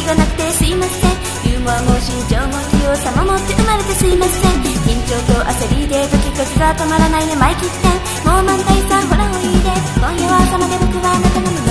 がなくてすいません。ユーモアも身長も器用さも持って生まれてすいません。緊張と焦りでドキドキが止まらないね、前切ってもう満タイさんほらおいで、今夜は朝まで僕はあなたの胸